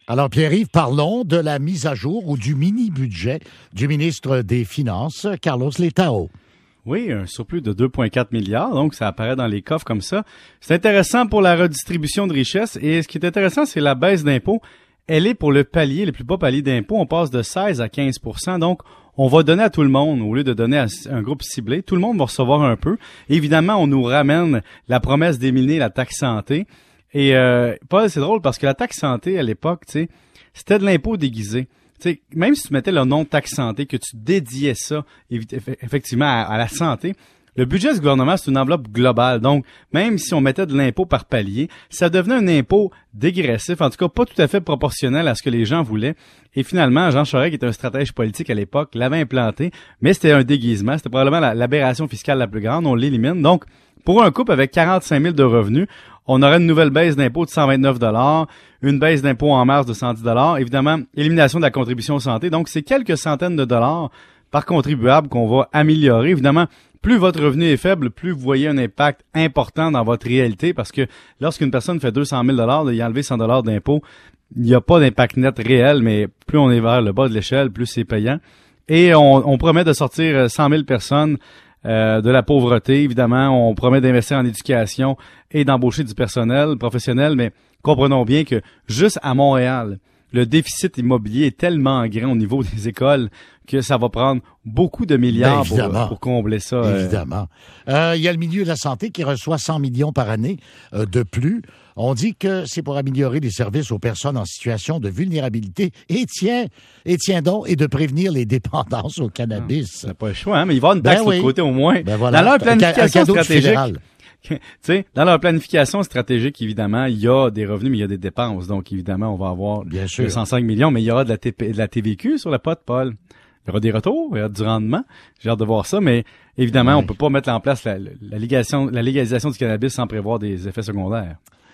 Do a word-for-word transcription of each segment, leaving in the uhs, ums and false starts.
Alors, Pierre-Yves, parlons de la mise à jour ou du mini-budget du ministre des Finances, Carlos Letao. Oui, un surplus de deux virgule quatre milliards, donc ça apparaît dans les coffres comme ça. C'est intéressant pour la redistribution de richesses et ce qui est intéressant, c'est la baisse d'impôts. Elle est pour le palier, le plus bas palier d'impôts. On passe de seize à quinze pour cent, donc on va donner à tout le monde au lieu de donner à un groupe ciblé. Tout le monde va recevoir un peu. Évidemment, on nous ramène la promesse d'éliminer la taxe santé. Et euh, Paul, c'est drôle parce que la taxe santé, à l'époque, tu sais, c'était de l'impôt déguisé. Tu sais, même si tu mettais le nom de taxe santé, que tu dédiais ça, effectivement, à, à la santé, le budget du gouvernement, c'est une enveloppe globale. Donc, même si on mettait de l'impôt par palier, ça devenait un impôt dégressif, en tout cas pas tout à fait proportionnel à ce que les gens voulaient. Et finalement, Jean Charest, qui était un stratège politique à l'époque, l'avait implanté, mais c'était un déguisement. C'était probablement la, l'aberration fiscale la plus grande. On l'élimine. Donc, pour un couple avec quarante-cinq mille de revenus, on aurait une nouvelle baisse d'impôt de cent vingt-neuf dollars, une baisse d'impôt en mars de cent dix dollars, évidemment, élimination de la contribution santé. Donc, c'est quelques centaines de dollars par contribuable qu'on va améliorer. Évidemment, plus votre revenu est faible, plus vous voyez un impact important dans votre réalité parce que lorsqu'une personne fait deux cent mille dollars, de y enlever cent dollars d'impôt, il n'y a pas d'impact net réel, mais plus on est vers le bas de l'échelle, plus c'est payant. Et on, on promet de sortir cent mille personnes Euh, de la pauvreté, évidemment. On promet d'investir en éducation et d'embaucher du personnel professionnel, mais comprenons bien que juste à Montréal, le déficit immobilier est tellement grand au niveau des écoles que ça va prendre beaucoup de milliards pour, pour combler ça. Évidemment. Euh, il y a le milieu de la santé qui reçoit cent millions par année euh, de plus. On dit que c'est pour améliorer les services aux personnes en situation de vulnérabilité et tiens, et tiens donc, et de prévenir les dépendances au cannabis. C'est pas le choix, hein, mais il va y avoir une taxe ben oui. de côté au moins. Ben voilà. Dans leur planification stratégique, tu sais, dans leur planification stratégique, évidemment, il y a des revenus, mais il y a des dépenses. Donc, évidemment, on va avoir Bien sûr. deux cent cinq millions, mais il y aura de la, T P, de la T V Q sur la pote, Paul. Il y aura des retours, il y aura du rendement. J'ai hâte de voir ça, mais évidemment, oui. on peut pas mettre en place la, la, légalisation, la légalisation du cannabis sans prévoir des effets secondaires.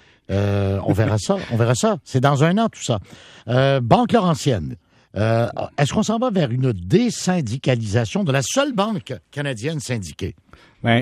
Euh, on verra ça, on verra ça. C'est dans un an, tout ça. Euh, Banque Laurentienne. Euh, est-ce qu'on s'en va vers une désyndicalisation de la seule banque canadienne syndiquée? Ben,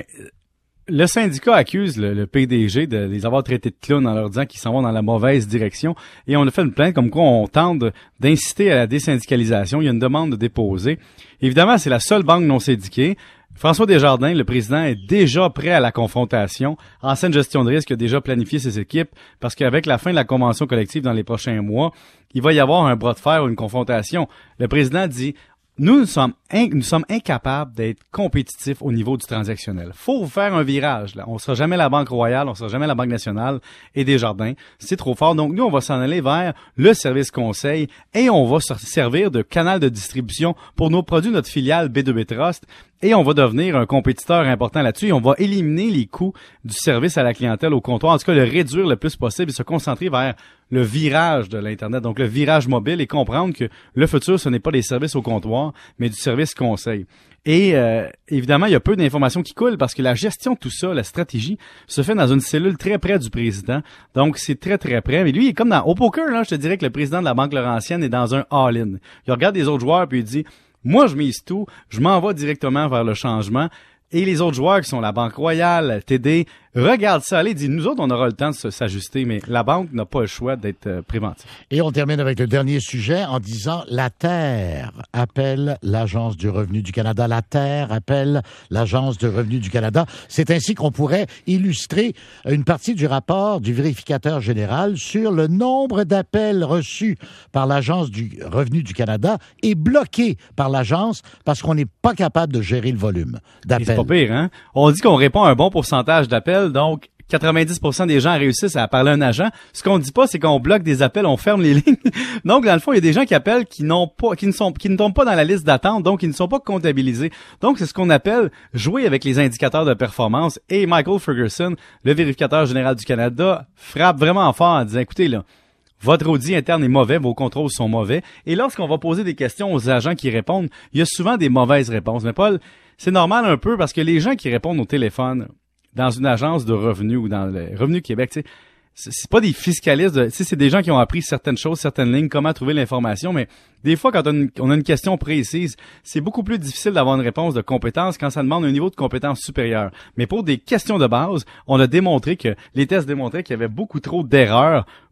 le syndicat accuse le, le P D G de les avoir traités de clowns en leur disant qu'ils s'en vont dans la mauvaise direction. Et on a fait une plainte comme quoi on tente d'inciter à la désyndicalisation. Il y a une demande de déposer. Évidemment, c'est la seule banque non syndiquée. François Desjardins, le président, est déjà prêt à la confrontation. Ancienne gestion de risque a déjà planifié ses équipes parce qu'avec la fin de la convention collective dans les prochains mois, il va y avoir un bras de fer ou une confrontation. Le président dit... Nous, nous sommes, in, nous sommes incapables d'être compétitifs au niveau du transactionnel. Faut vous faire un virage, là. On sera jamais la Banque Royale, on sera jamais la Banque Nationale et Desjardins. C'est trop fort. Donc, nous, on va s'en aller vers le service conseil et on va se servir de canal de distribution pour nos produits, notre filiale B deux B Trust. Et on va devenir un compétiteur important là-dessus et on va éliminer les coûts du service à la clientèle au comptoir. En tout cas, le réduire le plus possible et se concentrer vers le virage de l'Internet, donc le virage mobile et comprendre que le futur, ce n'est pas des services au comptoir, mais du service conseil. Et euh, évidemment, il y a peu d'informations qui coulent parce que la gestion de tout ça, la stratégie, se fait dans une cellule très près du président. Donc, c'est très, très près. Mais lui, il est comme dans au poker, là, je te dirais que le président de la Banque Laurentienne est dans un all-in. Il regarde les autres joueurs puis il dit... Moi, je mise tout, je m'en vais directement vers le changement. Et les autres joueurs qui sont la Banque Royale, T D, regardent ça, allez, disent, nous autres, on aura le temps de s'ajuster, mais la banque n'a pas le choix d'être euh, préventive. Et on termine avec le dernier sujet en disant la Terre appelle l'Agence du revenu du Canada. La Terre appelle l'Agence du revenu du Canada. C'est ainsi qu'on pourrait illustrer une partie du rapport du vérificateur général sur le nombre d'appels reçus par l'Agence du revenu du Canada et bloqués par l'Agence parce qu'on n'est pas capable de gérer le volume d'appels. C'est pas pire, hein? On dit qu'on répond à un bon pourcentage d'appels, donc quatre-vingt-dix pour cent des gens réussissent à parler à un agent. Ce qu'on dit pas, c'est qu'on bloque des appels, on ferme les lignes. Donc, dans le fond, il y a des gens qui appellent qui n'ont pas, qui ne sont, qui ne tombent pas dans la liste d'attente, donc ils ne sont pas comptabilisés. Donc, c'est ce qu'on appelle jouer avec les indicateurs de performance. Et Michael Ferguson, le vérificateur général du Canada, frappe vraiment fort en disant, écoutez, là, votre audit interne est mauvais, vos contrôles sont mauvais. Et lorsqu'on va poser des questions aux agents qui répondent, il y a souvent des mauvaises réponses. Mais Paul, c'est normal un peu parce que les gens qui répondent au téléphone dans une agence de revenus ou dans le Revenu Québec, tu sais, c'est pas des fiscalistes, tu sais, c'est des gens qui ont appris certaines choses, certaines lignes, comment trouver l'information, mais des fois, quand on a une, on a une question précise, c'est beaucoup plus difficile d'avoir une réponse de compétence quand ça demande un niveau de compétence supérieur. Mais pour des questions de base, on a démontré que, les tests démontraient qu'il y avait beaucoup trop d'erreurs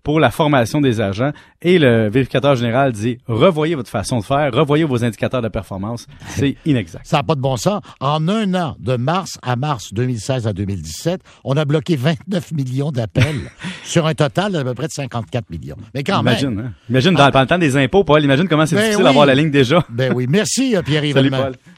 pour la formation des agents. Et le vérificateur général dit, revoyez votre façon de faire, revoyez vos indicateurs de performance. C'est inexact. Ça n'a pas de bon sens. En un an, de mars à mars deux mille seize à deux mille dix-sept, on a bloqué vingt-neuf millions d'appels sur un total d'à peu près de cinquante-quatre millions. Mais quand imagine, même. Hein? Imagine, dans, ah, pendant le temps des impôts, Paul, imagine comment c'est ben difficile oui. d'avoir la ligne déjà. Ben oui. Merci, Pierre-Yves. Salut, Paul.